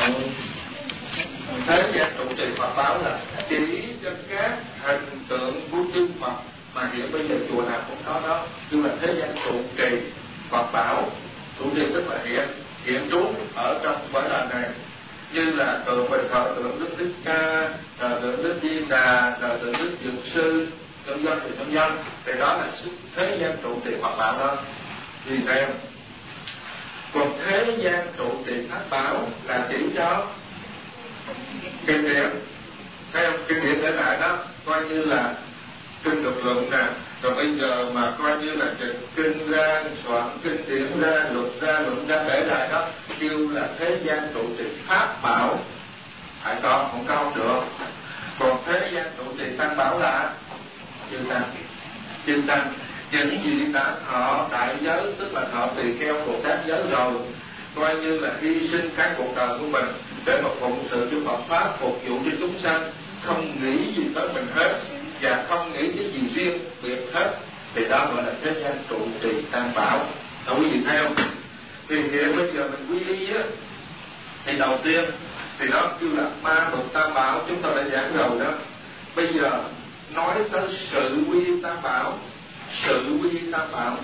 thế gian trụ trì Phật báo là chỉ cho các hình tượng của chư Phật mà hiện bây giờ chùa nào cũng có đó, như là thế gian trụ trì Phật bảo. Trụ trì tức là hiện trú ở trong cõi đời này, như là tượng Bình Thọ, tượng Đức Thích Ca, tượng Đức Di Đà, tượng Đức Dược Sư, vân vân thì đó là thế gian trụ trì Phật bảo đó. Vì theo còn thế gian trụ trì Pháp bảo là chỉ cho kinh điển, theo kinh điển để lại đó, coi như là kinh độc luận nè, rồi bây giờ mà coi như là kinh ra, soạn kinh điển ra, luật ra, luận ra để lại đó, kêu là thế gian trụ trì Pháp bảo, phải có, không có không được. Còn thế gian trụ trì Tăng bảo là chư tăng, những gì đã thọ đại giới, tức là thọ tỳ kheo Bồ Tát giới rồi, coi như là hy sinh cái cuộc đời của mình để mà phụng sự cho Phật pháp, phục vụ cho chúng sanh, không nghĩ gì tới mình hết và không nghĩ cái gì riêng biệt hết, thì đó gọi là thế gian trụ trì Tam bảo. Đâu quý vị thấy không? Thì hiện bây giờ mình quy y á, thì đầu tiên thì nó kêu là ma mục Tam bảo, chúng ta đã giảng rồi đó. Bây giờ nói tới sự quy Tam bảo. Sự quy Tam bảo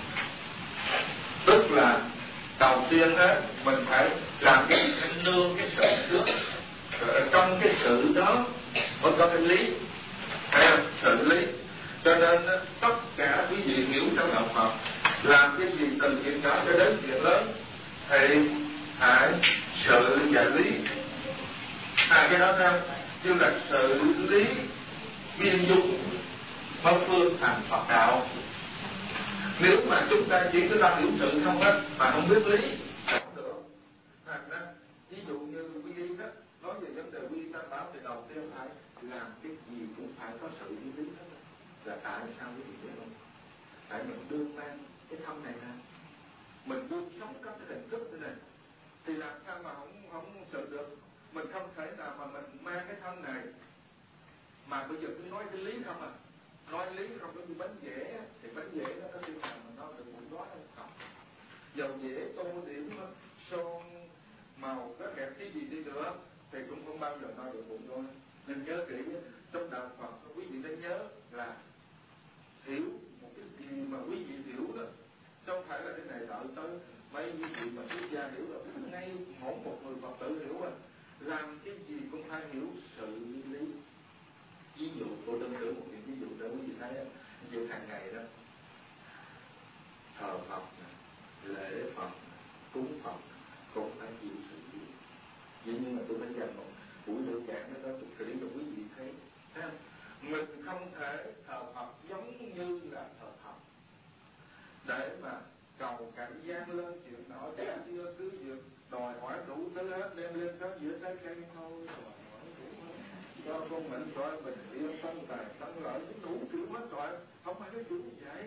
tức là đầu tiên á, mình phải làm cái nương cái sự trước, rồi ở trong cái sự đó mới có cái lý, sự lý. Cho nên tất cả quý vị hiểu trong đạo Phật, làm cái gì từ chuyện nhỏ cho đến chuyện lớn thì phải sự và lý. Cái đó theo như là sự lý biên dung phân phương thành Phật đạo. Nếu mà chúng ta chỉ cứ làm hiểu sự không á, mà không biết lý, không được. Ví dụ như quy y đó, nói về vấn đề quy y Tam bảo thì đầu tiên phải làm cái gì cũng phải có sự lý hết. Là tại sao quý vị biết không? Tại mình đương mang cái thân này ra, mình đương sống trong cái hình thức thế này, thì làm sao mà không sự được? Mình không thể nào mà mình mang cái thân này mà bây giờ cứ nói cái lý không à. Nói lý không có như bánh dẻ, thì bánh dẻ nó có khi nào mà nó được bụng đó không? Dầu dẻ tô điểm son màu có đẹp cái gì đi nữa thì cũng không bao giờ no được bụng đó. Nên nhớ kỹ, trong đạo Phật quý vị nên nhớ là hiểu một cái gì mà quý vị hiểu đó, không phải là cái này đợi tới mấy quý vị mà xuất gia hiểu rồi, ngay mỗi một người Phật tử hiểu à. Làm cái gì cũng phải hiểu sự lý. Ví dụ cô đơn cử một cái ví dụ để quý vị thấy chuyện hàng ngày đó, thờ Phật, lễ Phật, cúng Phật cũng phải chịu sự lý. Vậy nhưng mà tôi phải dành một buổi lễ giảng đó chụp kỹ cho quý vị thấy không? Mình không thể thờ Phật giống như là thờ Phật để mà cầu cảnh gian lên chuyện nọ chuyện kia, cứ việc đòi hỏi đủ thứ hết, đem lên có giữa trái cây thôi, cho con mệnh gọi bình yên tâm tài tâm lợi đủ kiểu hết rồi, không phải cái kiểu như vậy.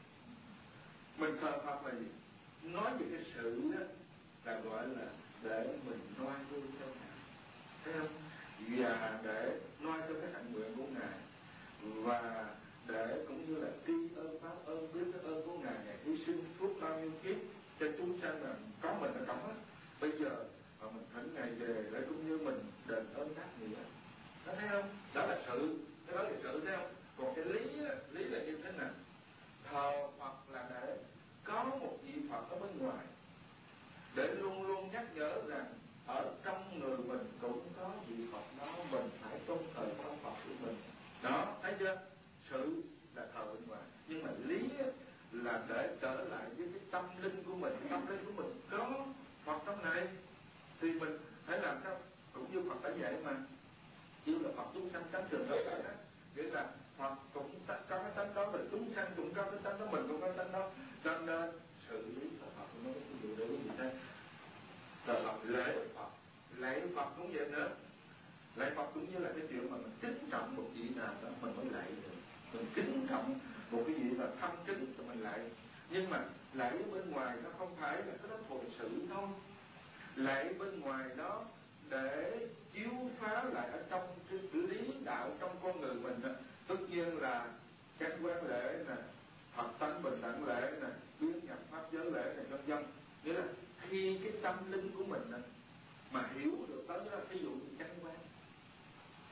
Mình thờ Phật là gì? Nói về cái sự đó là gọi là để mình noi gương cho Ngài, thấy không? Và để noi cho cái hạnh nguyện của Ngài, và để cũng như là tri ân pháp ơn, biết cái ơn của Ngài, Ngài hy sinh suốt bao nhiêu kiếp cho chúng sanh là có mình là có hết. Bây giờ mà mình thỉnh Ngài về để cũng như mình đền ơn đáp nghĩa. Đó, thấy không? Đó là sự, cái đó là sự, thấy không? Còn cái lý là như thế nào? Thờ Phật là để có một vị Phật ở bên ngoài, để luôn luôn nhắc nhở rằng ở trong người mình cũng có vị Phật đó, mình phải tôn thờ trong Phật của mình. Đó, thấy chưa? Sự là thờ bên ngoài, nhưng mà lý là để trở lại với cái tâm linh của mình. Tâm linh của mình có Phật trong này thì mình phải làm sao? Cũng như Phật đã dạy mà, như là Phật chúng sanh cánh trường đó, nghĩa là Phật cũng có cái tánh đó, rồi chúng sanh cũng có cái tánh đó, mình cũng có cái tánh đó. Cho nên sự lý của Phật nó có cái điều đấy gì thế? Rồi Phật lễ Phật cũng vậy nữa. Lễ Phật cũng như là cái chuyện mà mình kính trọng một vị nào đó mình mới lạy được. Mình kính trọng một cái gì mà thâm kính thì mình lạy. Nhưng mà lạy bên ngoài nó không phải là cái đó thuần sự thôi. Lạy bên ngoài đó để chiếu phá lại ở trong cái lý đạo trong con người mình đó. Tất nhiên là chánh quán lễ nè, Phật tánh bình đẳng lễ nè, biến nhập pháp giới lễ này vân vân. Nghĩa là khi cái tâm linh của mình nè, mà hiểu được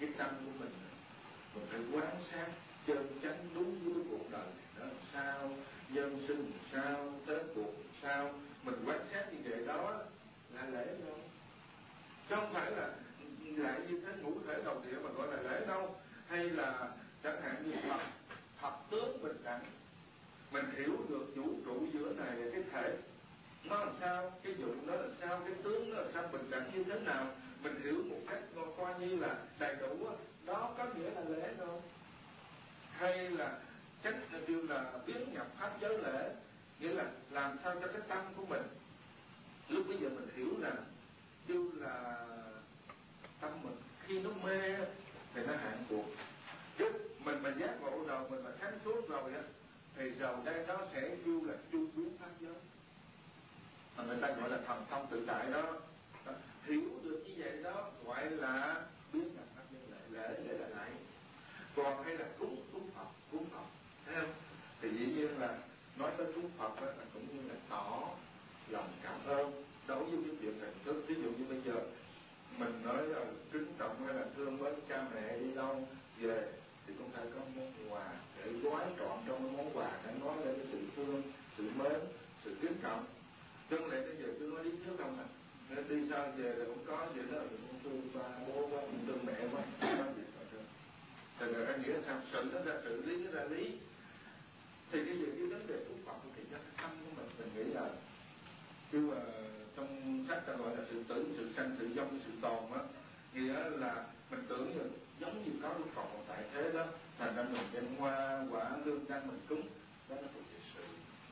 cái tâm của mình phải quan sát chân chánh đúng với cuộc đời đó sao, nhân sinh sao, tới cuộc sao. Mình quan sát như vậy đó là lễ đâu, chứ không phải là lại như thế ngũ thể đầu địa mà gọi là lễ đâu. Hay là chẳng hạn như thật tướng bình đẳng, mình hiểu được vũ trụ giữa này là cái thể nó làm sao, cái dụng nó là sao, cái tướng nó là sao, bình đẳng như thế nào, mình hiểu một cách coi như là đầy đủ đó có nghĩa là lễ đâu. Hay là tránh kêu là biến nhập pháp giới lễ, nghĩa là làm sao cho cái tâm của mình lúc bây giờ mình hiểu rằng kêu là tâm mình khi nó mê thì nó hạn cuộc, chứ mình giác ngộ rồi, mình mà sáng suốt rồi á thì rồi đây nó sẽ kêu là chu biến pháp giới, mà người ta gọi là thần thông tự tại đó. Hiểu được như vậy đó gọi là biến nhập pháp giới lễ là lại. Còn hay là cúng Phật thấy không, thì dĩ nhiên là nói tới cúng Phật đó, là cũng như là tỏ lòng cảm ơn đối với cái chuyện hình thức. Ví dụ như bây giờ mình nói là kính trọng hay là thương mến cha mẹ đi đâu về thì cũng phải có món quà để gói trọn trong cái món quà để nói lên cái sự thương, sự mến, sự kính trọng. Chứ không lẽ bây giờ cứ nói lý thuyết không à, nên đi sao về là cũng có vậy đó, thì cũng thương ba bố quá, cũng thương mẹ quá, thì là anh nghĩ là sao sự nó ra xử lý, nó ra lý. Thì bây giờ cái vấn đề cúng Phật thì cái tâm của mình nghĩ là kêu trong sách ta gọi là sự tưởng, sự sanh, sự vong, sự tồn á, nghĩa là mình tưởng như giống như có Đức Phật còn tại thế đó, thành ra mình đem hoa quả lương đăng mình cúng, đó là thuộc về sự.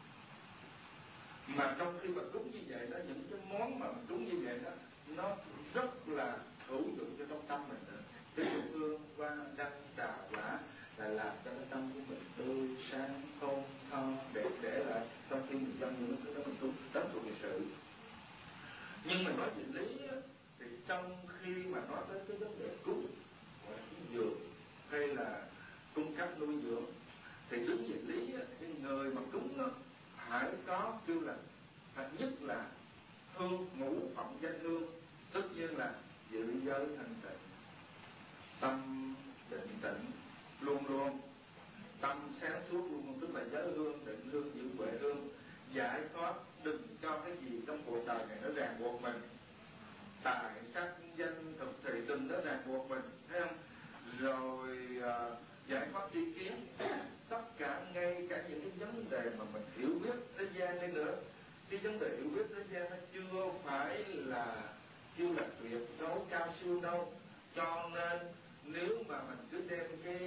Mà trong khi mà cúng như vậy đó, những cái món mà mình cúng như vậy đó nó rất là hữu dụng cho trong tâm mình đó. Ví dụ hương, hoa, đăng, trà, quả là làm cho cái tâm của mình tươi sáng, thơm tho, đẹp đẽ lại trong khi mình dâng những thứ đó mình cúng, đó thuộc về sự. Nhưng mà nói về lý á, thì trong khi mà nói tới cái vấn đề cúng gọi là cúng dường hay là cung cấp nuôi dưỡng, thì đứng về lý á, cái người mà cúng đó phải có kêu là thật nhất là hương ngũ phẩm danh hương, tất nhiên là giữ giới thanh tịnh, tâm định tĩnh luôn luôn, tâm sáng suốt luôn luôn, tức là giới hương, định hương, giữ huệ hương, giải thoát, đừng cho cái gì trong cuộc đời này nó ràng buộc mình, tài sắc danh thực thì đừng nó ràng buộc mình, thấy không? Rồi giải thoát tri kiến, tất cả ngay cả những cái vấn đề mà mình hiểu biết thế gian đi nữa, cái vấn đề hiểu biết thế gian nó chưa phải là chưa là tuyệt đối cao siêu đâu. Cho nên nếu mà mình cứ đem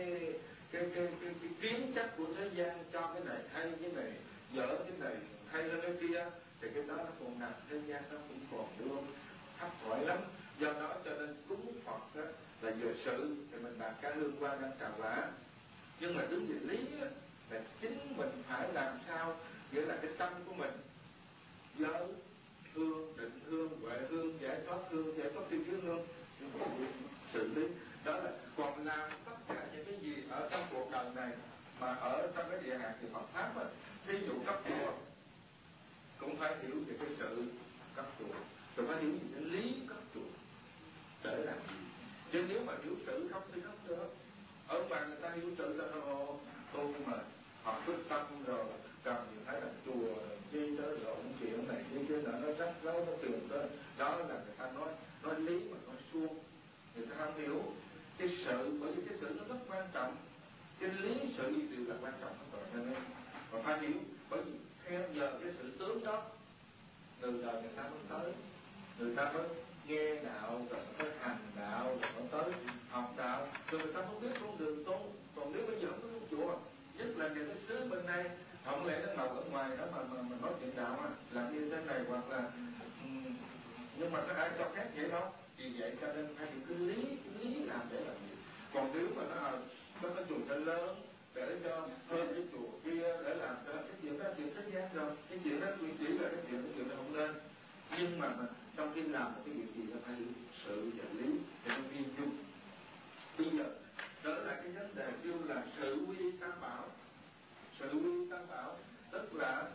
cái kiến chấp của thế gian cho cái này hay cái này dở, cái này hay hơn cái kia, thì cái đó nó còn nằm thế gian, nó cũng còn đương thấp hỏi lắm. Do đó cho nên cúng Phật đó là về sự thì mình đặt cả hương hoa đăng trà quả, nhưng mà đứng về lý đó, là chính mình phải làm sao, nghĩa là cái tâm của mình giới hương, định hương, huệ hương, giải thoát hương, giải thoát tri kiến hương, xử lý đó là. Còn làm tất cả những cái gì ở trong cuộc đời này mà ở trong cái địa hạt thì Phật pháp á, ví dụ cấp chùa cũng phải hiểu về cái sự cấp chùa, cũng phải hiểu về cái lý cấp chùa để làm gì. Chứ nếu mà hiểu sự không thì không được. Ở ngoài người ta hiểu sự là tu mà họ quyết tâm rồi cần gì thấy là chùa chi tới rồi những chuyện này như thế nào nó rắc rối, nó tiền tới đó là người ta nói lý mà nói suông, người ta không hiểu cái sự, bởi vì cái sự nó rất quan trọng, cái lý sự đều là quan trọng hết rồi, nên mà phải hiểu, bởi vì theo giờ cái sự tướng đó từ đời người ta mới tới, người ta mới nghe đạo rồi mới hành đạo rồi mới tới học đạo, rồi người ta không biết con đường tu. Còn nếu bây giờ không có tu chùa, nhất là những cái xứ bên đây, không lẽ nó ngồi ở ngoài đó mà nói chuyện đạo làm như thế này hoặc là nhưng mà nó ai cho phép vậy đâu. Vì vậy cho nên phải hiểu cái lý làm để làm gì. Còn nếu mà nó có cái chùa cho lớn để cho hơn cái chùa kia để làm cho cái chuyện đó chuyện thế gian rồi, cái chuyện đó chỉ là cái chuyện đó không nên. Nhưng mà trong khi làm một cái việc gì nó phải hiểu sự và lý để nó viên chung. Bây giờ đó là cái vấn đề kêu là sự quy tam bảo. Sự quy tam bảo tức là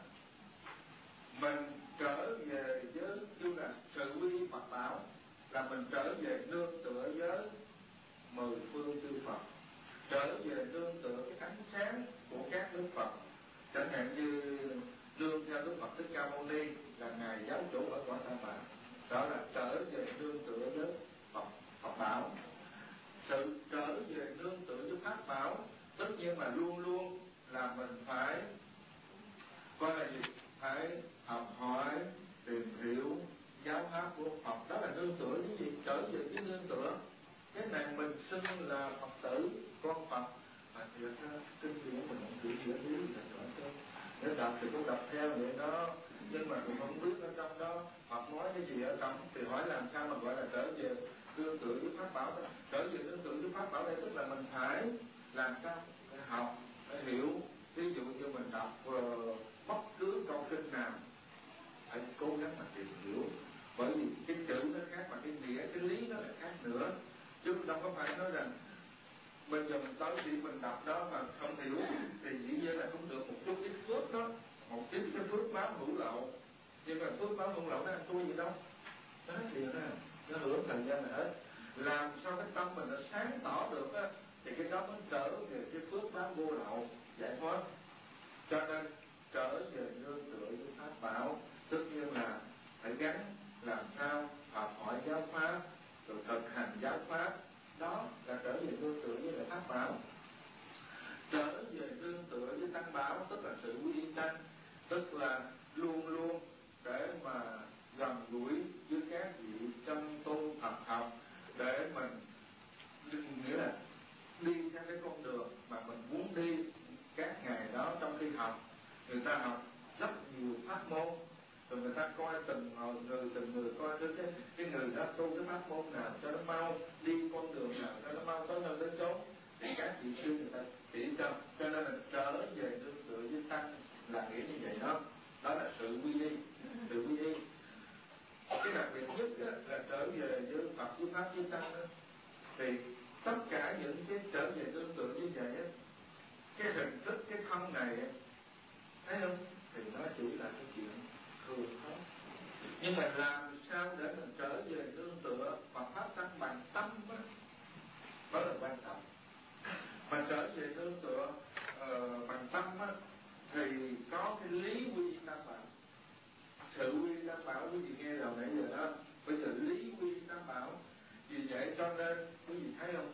mình trở về với kêu là sự quy Phật bảo, là mình trở về nương tựa với mười phương chư Phật, trở về nương tựa cái ánh sáng của các đức Phật. Chẳng hạn như nương theo Đức Phật Thích Ca Mâu Ni là ngài giáo chủ ở cõi Tam Bảo, đó là trở về nương tựa với Phật bảo. Sự trở về nương tựa với Pháp bảo tất nhiên là luôn luôn là mình phải coi là gì, phải học hỏi tìm hiểu giáo pháp của Phật. Đó là nương tựa với gì, trở về với nương tựa. Cái này mình xưng là Phật tử, con Phật, mà thiệt ra kinh điển mình không chịu nghĩa lý là rõ chứ. Nếu đọc thì cũng đọc theo vậy đó, nhưng mà cũng không biết ở trong đó Phật nói cái gì ở trong, thì hỏi làm sao mà gọi là trở về nương tựa với Pháp bảo đó. Trở về nương tựa với Pháp bảo đây tức là mình phải làm sao, phải học, phải hiểu. Ví dụ như mình đọc bất cứ câu kinh nào phải cố gắng mà tìm hiểu, bởi vì cái chữ nó khác mà cái nghĩa, cái lý nó lại khác nữa. Chứ đâu có phải nói rằng bây giờ mình tới khi mình đọc đó mà không hiểu thì dĩ nhiên là không được một chút ít phước đó, một chút cái phước báo hữu lậu. Nhưng mà phước báo hữu lậu nó ăn thua gì đâu, nó hết liền đó, nó hưởng thời gian là hết. Làm sao cái tâm mình nó sáng tỏ được á, thì cái đó mới trở về cái phước báo vô lậu giải thoát. Cho nên trở về nương tựa với Pháp bảo tất nhiên là phải gắn làm sao học hỏi giáo pháp rồi thực hành giáo pháp, đó là trở về nương tựa với lại Pháp bảo. Trở về nương tựa với Tăng bảo tức là sự quy tăng, tức là luôn luôn để mà gần gũi với các vị chân tu Phật học, để mình nghĩa là đi theo cái con đường mà mình muốn đi. Các ngày đó trong khi học, người ta học rất nhiều pháp môn, rồi người ta coi từng người coi cái người đó tu cái pháp môn nào cho nó mau, đi con đường nào cho nó mau tới nơi tới chốn, thì các vị sư người ta chỉ cho nên là trở về nương tựa với Tăng là nghĩa như vậy đó. Đó là sự quy y, sự quy y. Cái đặc biệt nhất là trở về với Phật với Pháp với Tăng đó, thì tất cả những cái trở về nương tựa như vậy á, cái hình thức cái thân này á, thấy không, thì nó chỉ là cái chuyện thường thôi. Nhưng mà làm sao để mình trở về nương tựa Phật Pháp Tăng bằng tâm á, đó là quan trọng. Mà trở về nương tựa bằng tâm á, thì có cái lý quy Tam Bảo. Sự quy Tam Bảo quý vị nghe đầu nãy giờ đó, bây giờ lý quy Tam Bảo. Vì vậy cho nên quý vị thấy không,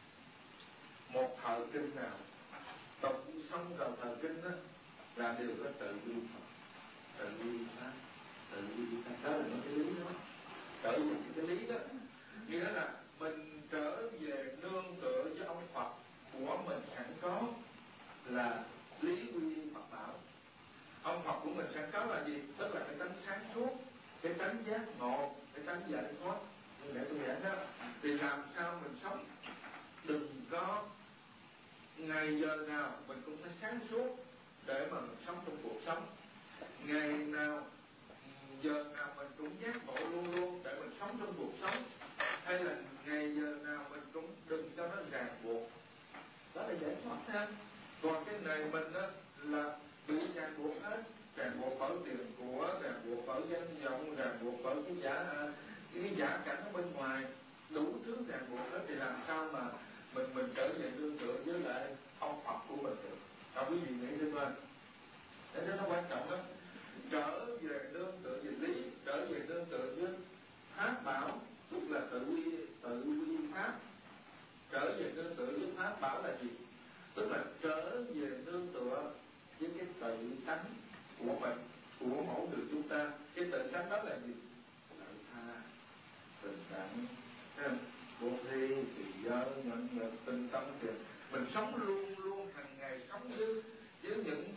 một thời kinh nào tụng xong rồi thời kinh đó là đều có tự quy Phật, tự quy Pháp, tự quy Pháp. Đó là những cái lý đó, trở về cái lý đó. Nghĩa là mình trở về nương tựa với ông Phật của mình sẵn có là lý quy Phật bảo. Ông Phật của mình sẵn có là gì? Tức là cái tánh sáng suốt, cái tánh giác ngộ, cái tánh giải thoát. Như để tôi giảng đó, thì làm sao mình sống đừng có ngày giờ nào mình cũng phải sáng suốt để mà mình sống trong cuộc sống. Ngày nào giờ nào mình cũng giác ngộ luôn luôn để mình sống trong cuộc sống, hay là ngày giờ nào mình cũng đừng cho nó ràng buộc. Đó là giải thoát thêm. Còn cái này mình đó là bị ràng buộc hết, ràng buộc bởi tiền của, ràng buộc bởi danh vọng, ràng buộc bởi cái giả cảnh ở bên ngoài, đủ thứ ràng buộc hết, thì làm sao mà mình trở về nương tựa với lại ông Phật của mình được. Đâu quý vị nghĩ đi thôi. Thế nên nó quan trọng lắm. Trở về nương tựa về lý, trở về nương tựa với Pháp bảo, tức là tự quy Pháp. Trở về nương tựa với Pháp bảo là gì? Tức là trở về nương tựa với cái tự tánh của mình, của mỗi người chúng ta. Cái tự tánh đó là gì? Lợi tha, bình đẳng, vô thi, thì giới, nhận lực, tinh tâm thì mình sống luôn luôn hàng ngày sống với những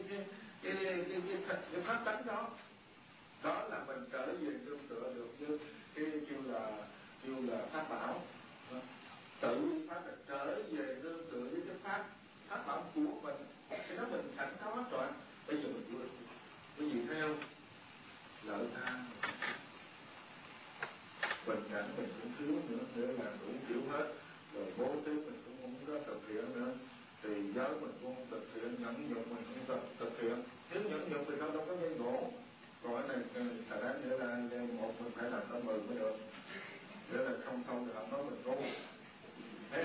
cái pháp tánh đó. Đó là mình trở về nương tựa được với cái kêu là Pháp bảo. Tự Pháp là trở về nương tựa với cái Pháp bảo của mình. Cái đó mình sẵn có rồi. Bây giờ mình vui, cái gì thấy không? Lợi tha, bình đẳng mình cũng thiếu nữa, để làm đủ kiểu hết. Rồi bố thí mình cũng không có thực hiện nữa, thì giới mình cũng không thực hiện, nhẫn nhục mình cũng thực hiện. Nếu nhẫn nhục thì đâu có gây gỗ. Còn cái này xà đáng nghĩa là một mình phải làm tới 10 mới được. Nghĩa là không thì họ nói mình ngu. Thấy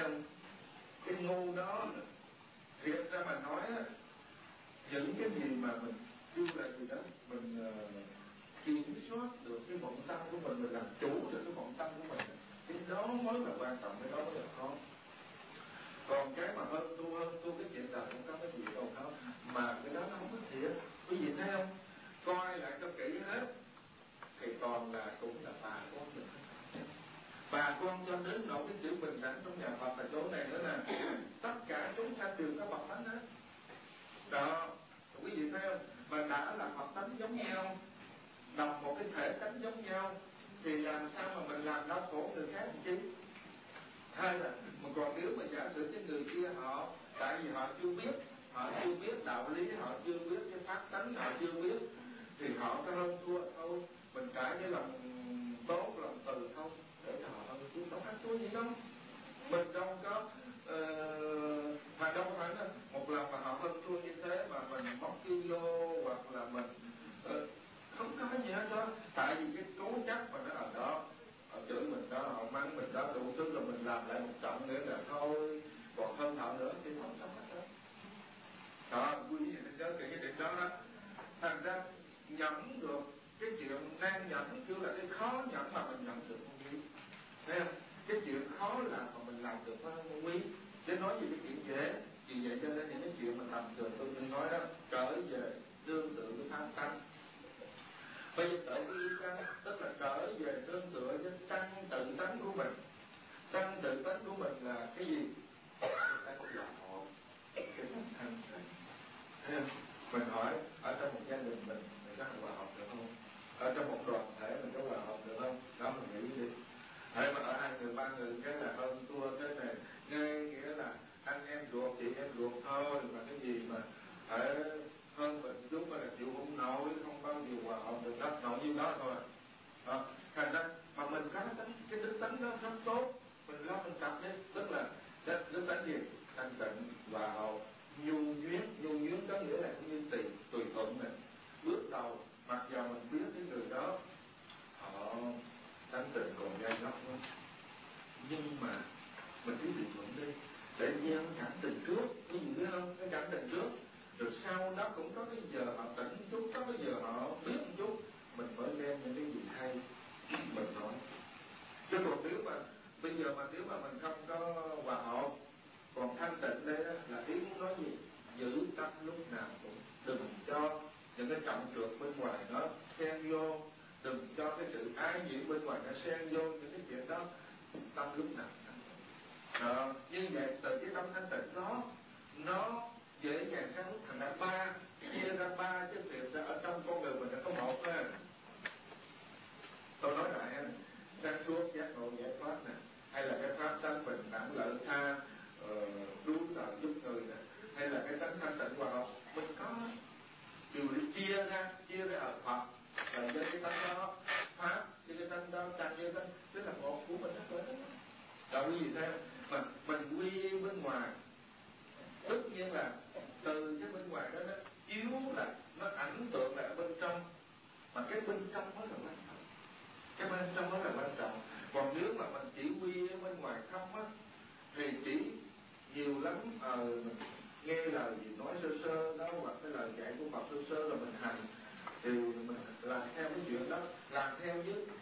á, những cái gì mà mình kêu là gì đó, mình kiểm soát được cái vọng tâm của mình làm chủ được cái vọng tâm của mình, cái đó mới là quan trọng, cái đó mới là khó. Còn cái mà hơn thua cái chuyện là không có cái gì đâu không, mà cái đó nó không có thiệt. Quý vị thấy không? Coi lại cho kỹ hết thì còn là cũng là bà con mình. Bà con cho đến nỗi cái chữ bình đẳng trong nhà Phật là chỗ này nữa nè. Tất cả chúng sanh đều có Phật tánh hết. Đó, quý vị thấy không? Mà đã là Phật tánh giống nhau, đồng một cái thể tánh giống nhau, thì làm sao mà mình làm đau khổ người khác chứ? Hay là mà còn nếu mà giả sử cái người kia họ, tại vì họ chưa biết đạo lý, họ chưa biết cái pháp tánh, họ chưa biết, thì họ có hơn thua thôi. Mình cãi cái lòng tốt, lòng từ không để cho họ hơn thua, không khác thua gì đâu. Mình đâu có mà đâu phải là một lần mà họ hơn thua như thế mà mình móc kilo hoặc là mình không có gì hết đó. Tại vì cái cố chấp mà nó ở đó, họ chửi mình đó, họ mắng mình đó, đủ thứ, là mình làm lại một trận nữa là thôi, còn hơn họ nữa thì không sao hết đó. Đó, quý vị nên nhớ kỹ cái điểm đó đó. Thành ra nhẫn được cái chuyện nan nhẫn chưa là cái khó nhẫn mà mình nhận được không quý. Thấy không? Cái chuyện khó làm mà mình làm được không quý. Chứ nói về cái chuyện dễ, vì vậy cho nên những cái chuyện mà tầm thường tôi nói đó, trở về tương tự với pháp tánh. Bây giờ trở về căn, tức là trở về tương tự với căn tự tánh của mình. Căn tự tánh của mình là cái gì? Cái tánh là hộ, cái tánh thanh tịnh. Thấy không? Mình hỏi ở trong một gia đình mình có hòa hợp được không? Ở trong một đoàn thể mình có hòa hợp được không? Đó, mình nghĩ đi. Thế mà ở 2 người 3 người cái là hơn thua thế này, ngay nghĩa là anh em ruột chị em ruột thôi, mà cái gì mà ở hơn mình chút là chịu không nổi, không bao giờ hòa hợp được đó, nội như đó thôi. Thành ra mà mình có cái đức tánh đó rất tốt, mình lo mình tập đấy, tức là đức tánh gì? Thanh tịnh, hòa hợp, nhu nhuyễn có nghĩa là cũng như tùy thuận này. Bước đầu mặc dù mình biết cái người đó họ thanh tịnh còn gai góc lắm, nhưng mà mình cứ tùy thuận đi, để gieo cảm tình trước, cái gì biết không? Cái cảm tình trước, rồi sau đó cũng có cái giờ họ tỉnh chút, có cái giờ họ biết một chút, mình mới đem những cái gì hay mình nói. Chứ còn nếu mà bây giờ mà nếu mà mình không có hòa hợp, còn thanh tịnh đây đó, là ý muốn nói gì? Giữ tâm lúc nào cũng đừng cho những cái trọng trược bên ngoài nó xen vô, đừng cho cái sự ái nhiễm bên ngoài nó xen vô những cái chuyện đó. Tâm lúc nào như vậy từ cái tâm thanh tịnh đó nó dễ dàng sáng lúc thành ra ba, chia ra ba chứ thiệt ra ở trong con người mình nó có một thôi. Tôi nói lại sáng suốt giác ngộ giải thoát nè, hay là cái pháp tánh bình đẳng lợi tha, đối lợi giúp người nè, hay là cái tánh thanh tịnh hòa hợp, mình có điều chia ra ở Phật là với cái tánh đó, pháp với cái tánh đó, tánh với tánh, tức là một của mình hết rồi. Đâu có gì thêm mà mình quy bên ngoài, tất nhiên là từ cái bên ngoài đó nó chiếu là nó ảnh tượng lại ở bên trong, mà cái bên trong mới là quan trọng, cái bên trong mới là quan trọng. Còn nếu mà mình chỉ quy ở bên ngoài không á, thì chỉ nhiều lắm mình nghe lời gì nói sơ sơ đó, hoặc cái lời dạy của Phật sơ sơ rồi mình hành, thì mình làm theo cái chuyện đó, làm theo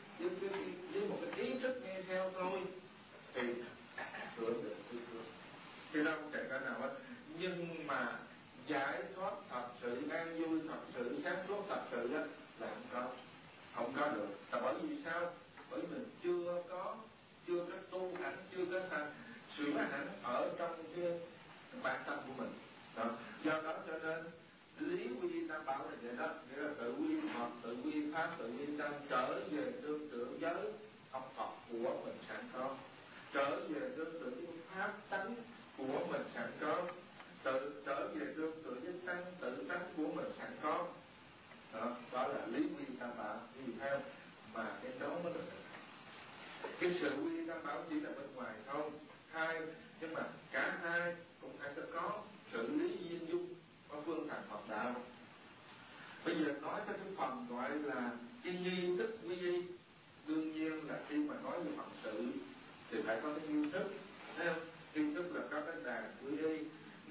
với một cái ý thức nghe theo thôi, thì hưởng được thì đâu không chạy ra nào hết. Nhưng mà giải thoát thật sự, an vui thật sự, sáng suốt thật sự đó là không có được. Là bởi vì sao? Bởi vì mình chưa có tu hành, chưa có thành sửa hạnh ở trong cái bản tâm của mình đó. Do đó cho nên lý quy tam bảo là vậy đó, nghĩa là tự quy Phật, tự quy pháp, tự quy tăng, trở về tương tự với ông Phật của mình sẵn có, trở về tương tự với pháp tánh của mình sẵn có, trở về tương tự với tăng tự tánh của mình sẵn có. Đó là lý quy tam bảo. Vì theo mà cái đó mới được. Cái sự quy tam bảo chỉ là bên ngoài không, hai, nhưng mà cả hai cũng phải có xử lý duyên dung ở phương thành Phật đạo. Bây giờ nói tới cái phần gọi là cái nghi thức quy y, đương nhiên là khi mà nói về Phật sự thì phải có cái nghi thức, thấy không? Nghi thức là có cái đàn quy y, nhưng mà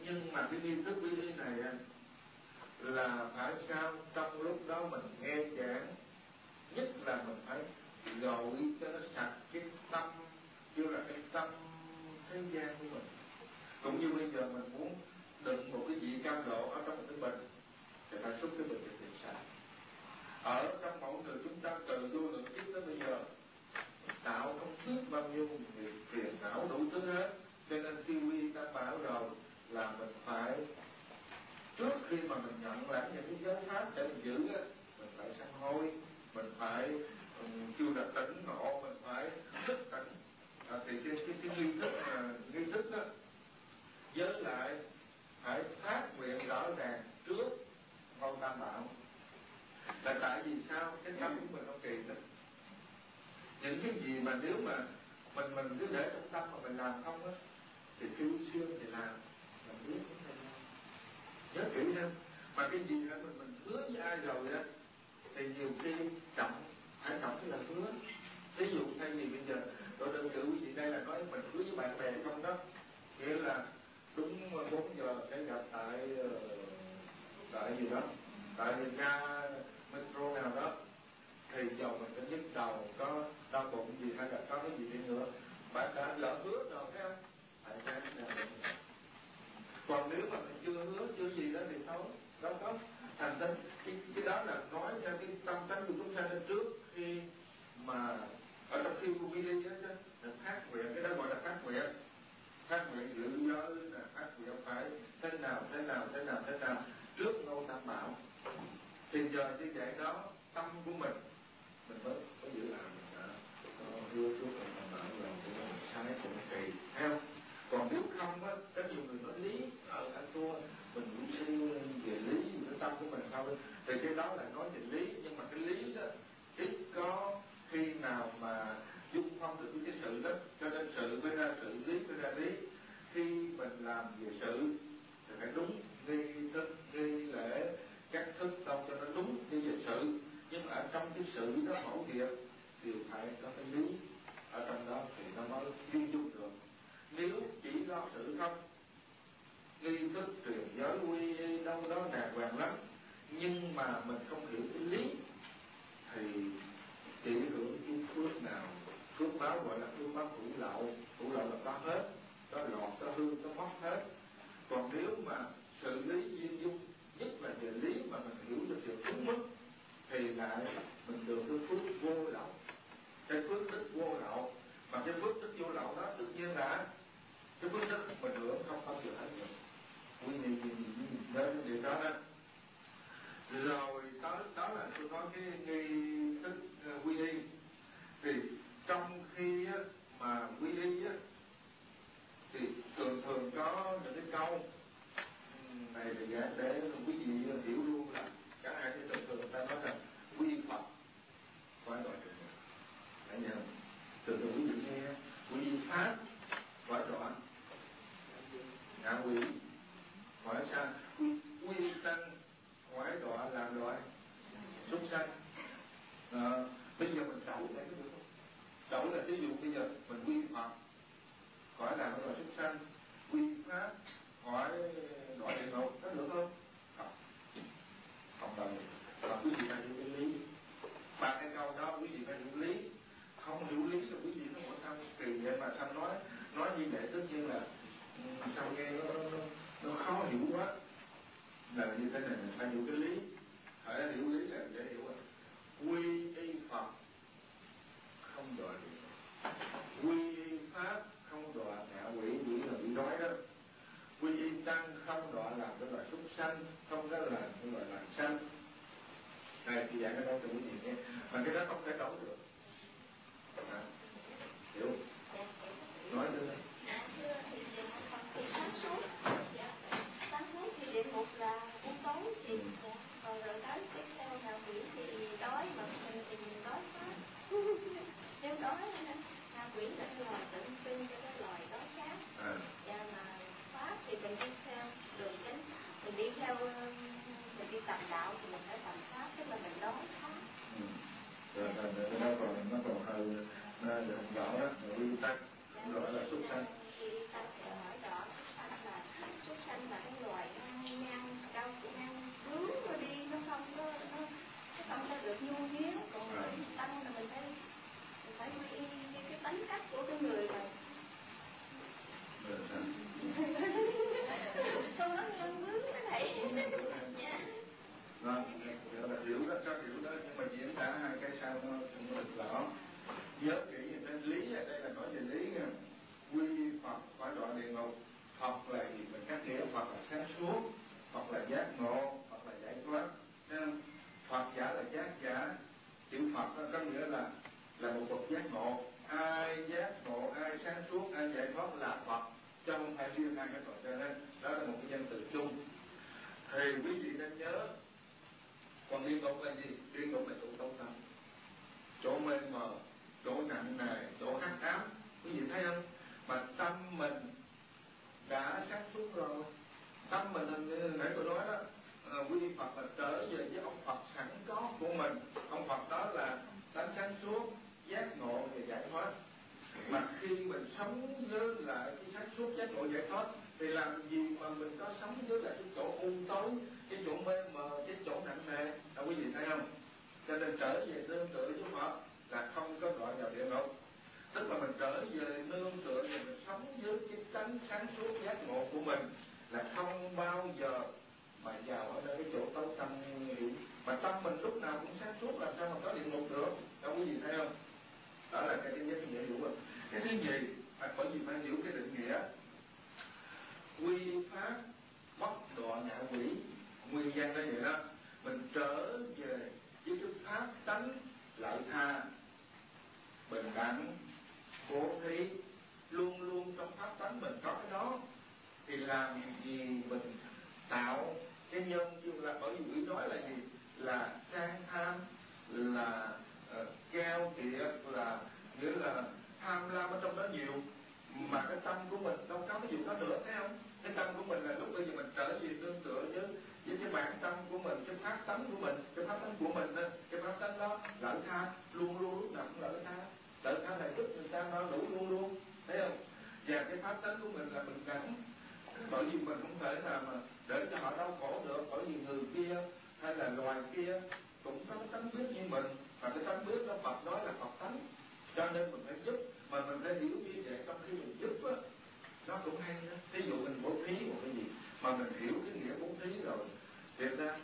làm cái nghi thức quy y này là phải sao trong lúc đó mình nghe giảng, nhất là mình phải gọi cho nó sạch cái tâm, kêu là cái tâm thế gian của mình. Cũng như bây giờ mình muốn đựng một cái vị cam lộ ở trong một cái bình thì phải xúc cái bình cho thiệt sạch. Ở trong mỗi người chúng ta từ vô lượng kiếp tới bây giờ tạo không biết bao nhiêu việc phiền não đủ thứ hết, cho nên khi quy ta bảo rồi là mình phải, trước khi mà mình nhận lãnh những cái giới pháp để mình giữ á, mình phải sám hối, mình phải kêu là tỉnh ngộ, mình phải thức tỉnh. Thì cái nghi thức đó với lại phải phát nguyện rõ ràng trước ngôi Tam Bảo. Là tại vì sao? Cái tâm của mình nó kỳ lắm. Những cái gì mà nếu mà mình cứ để trong tâm mà mình làm không á, thì kêu xương thì làm, mình biết cũng phải làm. Nhớ kỹ ha. Mà cái gì đó mình hứa với ai rồi á, thì nhiều khi trọng, phải trọng cái lời hứa. Ví dụ thay vì bây giờ tôi đơn cử quý vị đây là nói mình hứa với bạn bè không đó, nghĩa là đúng 4 giờ sẽ gặp tại gì đó, tại ga metro nào đó, thì giờ mình phải nhức đầu, có đau bụng gì hay là có cái gì đi nữa, bạn đã lỡ hứa rồi thấy không? Phải ra là còn nếu mà mình chưa hứa chưa gì đó thì thôi, đâu có thành tính. Cái đó là nói theo cái tâm tánh của chúng ta lên trước khi mà ở trong khi của đi đó chứ, là phát nguyện, cái đó gọi là phát nguyện. Phát nguyện giữ giới là phát nguyện phải thế nào trước ngôi Tam Bảo. Thì giờ như vậy đó, tâm của mình mới có giữ lại mình đã đưa trước ngôi Tam Bảo rồi thì mình sai cũng kỳ, thấy không? Còn nếu không á, có nhiều người nói lý, anh thua, mình cũng suy về lý, cái tâm của mình thôi. Thì cái đó là nói về lý, nhưng mà cái lý đó ít có khi nào mà dung phong được cái sự đó. Cho nên sự mới ra sự, lý mới ra lý. Khi mình làm về sự thì phải đúng nghi thức, nghi lễ, các thức đâu cho nó đúng như về sự. Nhưng mà ở trong cái sự đó mỗi việc đều phải có cái lý ở trong đó thì nó mới ghi dung được. Nếu chỉ lo sự không, nghi thức truyền giới quy y đâu đó đàng hoàng lắm, nhưng mà mình không hiểu cái lý thì chỉ hưởng cái phước nào, phước báo gọi là phước báo hữu lậu là có hết, có lọt, có hư, có mất hết. Còn nếu mà sự lý duyên dung, nhất là về lý mà mình hiểu được sự đúng mức, thì lại mình được cái phước vô lậu, cái phước đức vô lậu. Mà cái phước đức vô lậu đó tự nhiên là cái phước đức mình hưởng không bao giờ hết được. Quy gì đến điều đó đó. Rồi đó là tôi nói cái nghi thức quy y. Thì trong khi mà quy y thì thường có những cái câu này là giảng để quý vị hiểu luôn là cả hai cái thường người ta nói rằng quy Phật phải gọi được. Phải nhớ thường quý vị nghe quy Pháp gọi đoạn ngạ quỷ, hỏi sao quy tăng hỏi đoạn làm loại súc sanh. Bây giờ mình đậu lại có được không? Đậu là ví dụ bây giờ mình quy Phật hỏi làm loại súc sanh, quy Pháp hỏi loại địa ngục, có được không? Không đâu. Mà quý vị phải hiểu cái lý. Ba cái câu đó quý vị phải hiểu lý. Không hiểu lý rồi quý vị nó hỏi sao kỳ vậy mà sao nói như vậy, tất nhiên là sao nghe nó khó hiểu quá. Là như thế này, mình phải hiểu cái lý. Phải hiểu lý là dễ hiểu rồi. Quy y Phật không đọa địa ngục, quy y Pháp không đọa ngạ quỷ, quỷ là bị đói đó. Quy y tăng không đọa làm cái loại súc sanh, không có làm cái loại làng sanh. Này thì dạy cái đó cho quý vị nghe. Mà cái đó không thể đấu được. Hiểu? Nói nữa. Sáng suốt thì địa ngục là buổi tối thì còn rồi tới tiếp theo là quỷ thì đói mà mình thì đói quá. Nếu đói ngạ quỷ là cái loài tượng trưng cho cái loài đói khát. Và mà Pháp thì mình đi theo đường chánh, mình đi theo mình đi tầm đạo thì mình phải tầm Pháp, tức là mình đói khát. Rồi đó tính cách của cái người này. Con nói nhân bướng cái thầy. Vâng, hiểu đó, cho hiểu đó, nhưng mà diễn tả hai cái sau nó không được rõ. Nhớ kỹ tên lý ở đây là nói về lý nha. Quy Phật phải đoạn địa ngục. Phật là gì? Mình cắt nghĩa Phật là sáng suốt, Phật là giác ngộ, Phật là giải thoát. Phật giả là giác giả. Chữ Phật có nghĩa là một bậc giác ngộ. Ai giác ngộ, ai sáng suốt, ai giải thoát là Phật, chứ không phải riêng hai cái Phật. Cho nên đó là một cái danh từ chung. Thì quý vị nên nhớ, còn địa ngục là gì? Địa ngục là chỗ tối tăm, chỗ mê mờ, chỗ nặng nề, chỗ hắc ám. Quý vị thấy không? Mà tâm mình đã sáng suốt rồi. Tâm mình như nãy tôi nói đó, quy Phật là trở về với ông Phật sẵn có của mình. Ông Phật đó là tánh sáng suốt, giác ngộ và giải thoát. Mà khi mình sống với lại cái sáng suốt, giác ngộ, giải thoát, thì làm gì mà mình có sống với lại cái chỗ u tối, cái chỗ mê mờ, cái chỗ nặng nề? Quý vị thấy không? Cho nên trở về nương tựa với Phật là không có gọi vào địa ngục. Tức là mình trở về nương tựa và mình sống với cái tánh sáng suốt giác ngộ của mình, là không bao giờ mà vào ở nơi cái chỗ tối tăm nguy hiểm. Mà tâm mình lúc nào cũng sáng suốt, làm sao mà có địa ngục được? Quý vị thấy không? Đó là cái thứ nhất, cái dễ hiểu rồi. Cái thứ nhì, bởi vì phải hiểu cái định nghĩa. Quy pháp bất đọa ngạ quỷ. Nguyên văn đó vậy đó. Mình trở về với cái pháp tánh lợi tha, bình đẳng, bố thí, luôn luôn trong pháp tánh mình có cái đó, thì làm gì mình tạo cái nhân chương? Là bởi vì quỷ nói là gì? Là sang tham, là keo kiệt, là nghĩa là tham lam ở trong đó nhiều. Mà cái tâm của mình đâu có cái gì đó nữa, thấy không? Cái tâm của mình là lúc bây giờ mình trở về nương tựa với cái bản tâm của mình, cái pháp tánh của mình, cái pháp tánh của mình đó, cái pháp tánh đó lợi tha, luôn luôn lúc nào cũng lợi tha. Lợi tha này giúp người ta no đủ luôn luôn, thấy không? Và cái pháp tánh của mình là bình đẳng, bởi vì mình không thể nào mà để cho họ đau khổ được, bởi vì người kia hay là loài kia cũng có cái tánh biết như mình, và cái tánh biết đó Phật nói là Phật tánh, cho nên mình phải giúp. Mà mình phải hiểu như vậy, trong khi mình giúp á, nó cũng hay đó. Ví dụ mình bố thí một cái gì mà mình hiểu cái nghĩa bố thí rồi, thiệt ra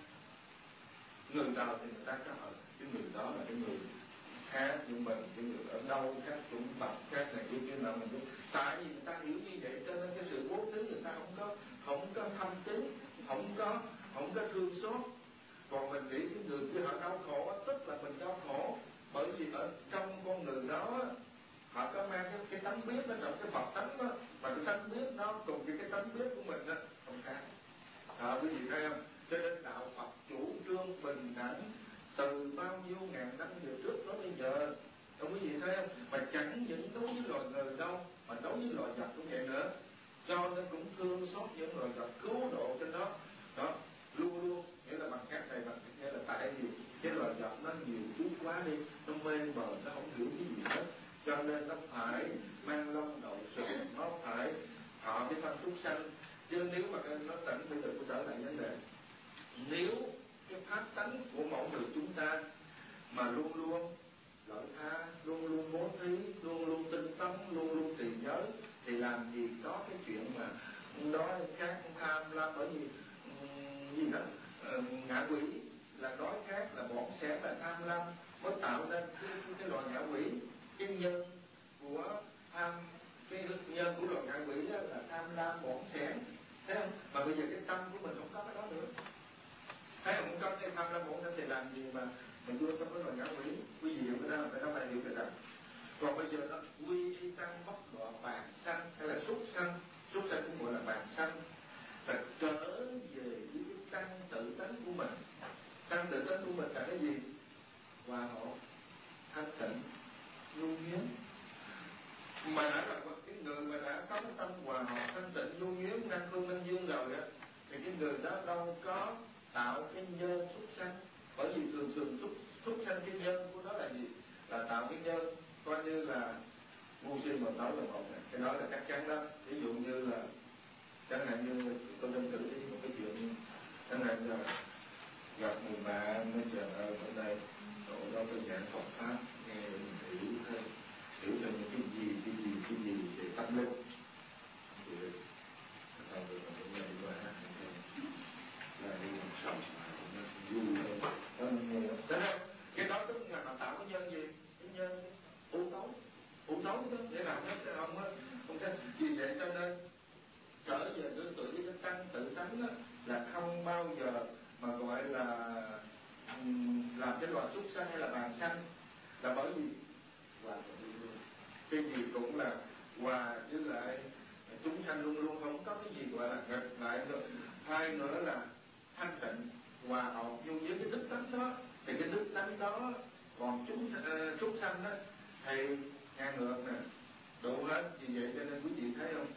người nào thì người ta có hợp, cái người đó là cái người khác, nhưng mình cái người ở đâu khác, chủng tộc khác này kia nào mình cũng. Tại vì người ta hiểu như vậy cho nên cái sự bố thí người ta không có thâm tín, không có thương xót. Còn mình nghĩ cái người kia họ đau khổ, tức là mình đau khổ, bởi vì ở trong con người đó họ có mang cái tánh biết ở trong cái Phật tánh đó, mà cái tánh biết đó cùng cái tánh biết của mình đó không khác. Quý vị thấy không? Cho nên đạo Phật chủ trương bình đẳng từ bao nhiêu ngàn năm về trước đó bây giờ. Quý vị thấy không? Mà chẳng những đối với loài người đâu, mà đối với loài vật cũng vậy nữa. Cho nên cũng thương xót những loài vật, cứu độ trên đó. Đó, luôn luôn, nghĩa là bằng cách này, bằng cách nghĩa là tại vì cái loài vật nó nhiều chút quá đi, nó mê mờ, nó không hiểu cái gì hết. Cho nên nó phải mang lông đậu sừng, nó phải thọ cái thân súc sanh. Chứ nếu mà nó tỉnh, bây giờ tôi trở lại vấn đề, nếu cái pháp tánh của mỗi người chúng ta mà luôn luôn lợi tha, luôn luôn bố thí, luôn luôn tinh tấn, luôn luôn trì giới, thì làm gì có cái chuyện mà nói khác tham lam. Bởi vì gì đó ngạ quỷ là nói khác, là bỏng sẻn, là tham lam, mới tạo nên cái loài ngạ quỷ. Cái nhân của tham, cái nhân của loài ngạ quỷ là tham lam, bỏng sẻn, thấy không? Mà bây giờ cái tâm của mình không có cái đó nữa, thấy không? Không có cái tham lam bỏng sẻn thì làm gì mà mình vô trong cái loài ngạ quỷ? Quý vị hiểu cái đó, phải nói là hiểu cái đó. Còn bây giờ nó quy y tăng bất đọa bàn sanh hay là súc sanh cũng gọi là bàn sanh, là trở về với cái tăng tự tánh của mình. Tăng tự tánh của mình là cái gì? Hòa hộ, thanh tịnh, nhu nhuyến. Mà đã là cái người mà đã có cái tâm hòa hợp, thanh tịnh, nhu nhuyến, năng phương năng dương rồi á, thì cái người đó đâu có tạo cái nhân súc sanh. Bởi vì thường súc sanh cái nhân của nó là gì? Là tạo cái nhân coi như là ngu si mà nói là một này. Cái đó là chắc chắn đó. Ví dụ như là chẳng hạn như tôi đơn cử với một cái chuyện, chẳng hạn là gặp người bạn nói trời ơi ở đây chỗ đó tôi giảng Phật pháp nghe mình hiểu thêm những cái gì để làm hết sẽ không á, không thể. Vì vậy cho nên trở về tương tự với cái căn tự tánh đó, là không bao giờ mà gọi là làm cái loài súc sanh hay là bàn sanh, là bởi vì hòa thuận luôn, cái gì cũng là hòa với lại chúng sanh, luôn luôn không có cái gì gọi là nghịch lại được. Hai nữa là thanh tịnh hòa hợp chung với cái đức tánh đó, thì cái đức tánh đó còn chúng sanh đó thì ngang ngược nè, đủ hết. Vì vậy cho nên quý vị thấy không,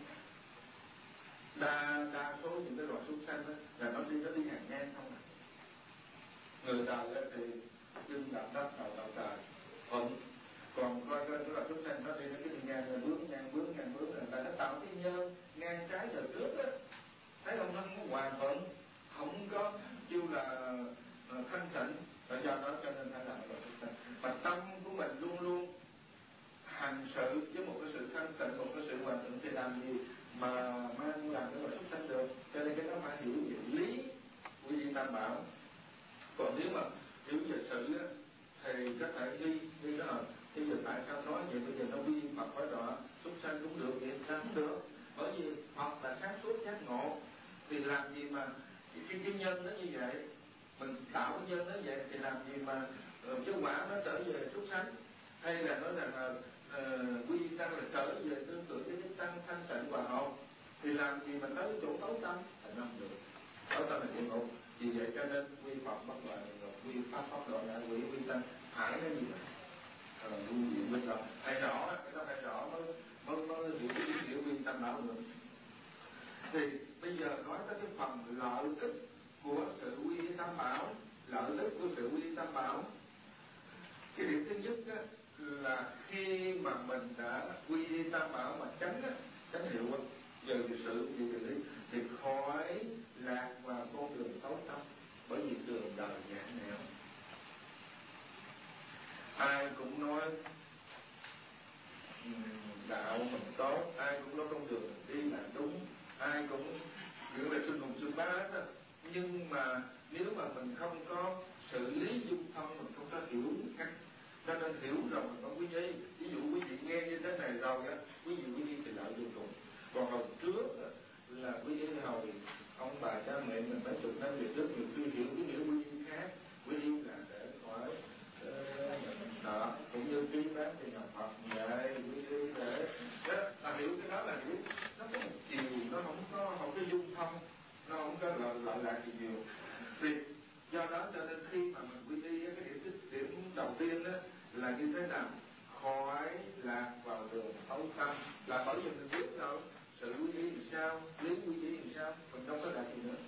đa số những cái loài súc sanh đó là nó đi hàng ngang không à. Người đời thì chân đạp đất, đầu đạp trời thuận, còn coi cái loài súc sanh nó đi nó cứ đi ngang, bước là tại nó tạo cái nhân ngang trái đời trước đó, thấy không, nó không hòa thuận, không có kêu là thanh tịnh. Và do đó cho nên phải làm cái loài súc sanh. Mà tâm của mình luôn luôn hành sự với một cái sự thanh tịnh, một cái sự hòa thuận, thì làm gì mà mang làm cái loài súc sanh được. Cho nên cái đó phải hiểu về lý của Di Tam Bảo. Còn nếu mà hiểu về sự á, thì có thể đi đó. Bây giờ tại sao nói vậy? Bây giờ nó vi Phật phải rõ súc sanh cũng được, vậy sao cũng được? Bởi vì Phật là sáng suốt giác ngộ, thì làm gì mà cái nhân nó như vậy, mình tạo cái nhân nó vậy thì làm gì mà cái quả nó trở về súc sanh, hay là nói rằng là quy tăng là trở về tương tự với cái tăng thanh tịnh hòa hợp, thì làm gì mà tới chỗ tối tâm thành không được. Tối tâm là địa ngục. Vì vậy cho nên quy Phật bất loại địa ngục, quy pháp pháp loại ngạ quỷ, quy tăng phải nó như vậy. Quy diện quy tâm hay rõ, cái đó hay rõ mới hiểu quy tâm đạo được. Thì bây giờ nói tới cái phần lợi ích của sự quy tam bảo, lợi ích của sự quy tam bảo. Cái điểm thứ nhất á, là khi mà mình đã quy tam bảo mà tránh hiệu á, về sự về lý, thì khỏi lạc vào con đường tối tăm, bởi vì đường đời nhạt nhẽo. Ai cũng nói đạo mình tốt, ai cũng nói con đường mình đi là đúng, ai cũng kiểu là xưng hùng xưng bá hết á. Nhưng mà nếu mà mình không có sự lý dung thông, mình không có hiểu cách, cho nên hiểu rồi mình có quý y. Ví dụ quý vị nghe như thế này rồi á, quý vị quý y thì lợi vô cùng. Còn hồi trước á, là quý y hồi ông bà cha mẹ mình mấy chục năm về trước, nhiều khi hiểu cái nghĩa quý y khác. Quý y là để khỏi đó, cũng như trí bác thì nhà Phật vậy, quý y để là hiểu cái đó, là hiểu nó có một chiều, nó không có dung thông, nó không có lợi lạc gì nhiều. Thì do đó cho nên khi mà mình quy y, cái điểm đầu tiên đó là như thế nào? Khỏi lạc vào đường tối tăm, là bởi vì mình biết rồi sự quy y làm sao, lý quy y làm sao, mình đâu có lạc gì nữa.